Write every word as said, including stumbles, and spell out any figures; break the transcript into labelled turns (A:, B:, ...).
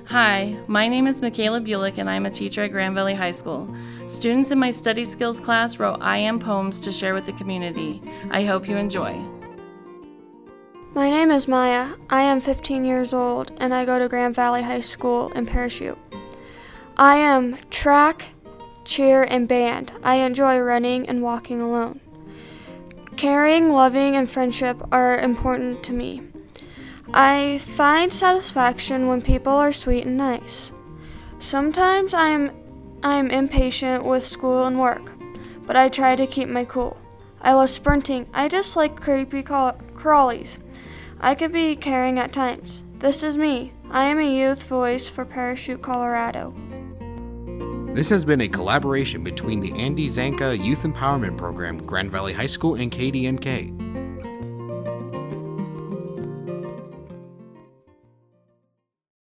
A: Hi, my name is Michaela Bulick and I'm a teacher at Grand Valley High School. Students in my study skills class wrote I Am poems to share with the community. I hope you enjoy.
B: My name is Maya. I am fifteen years old and I go to Grand Valley High School in Parachute. I am track, cheer, and band. I enjoy running and walking alone. Caring, loving, and friendship are important to me. I find satisfaction when people are sweet and nice. Sometimes I'm I'm impatient with school and work, but I try to keep my cool. I love sprinting. I dislike creepy craw- crawlies. I can be caring at times. This is me. I am a youth voice for Parachute, Colorado.
C: This has been a collaboration between the Andy Zanka Youth Empowerment Program, Grand Valley High School, and K D N K.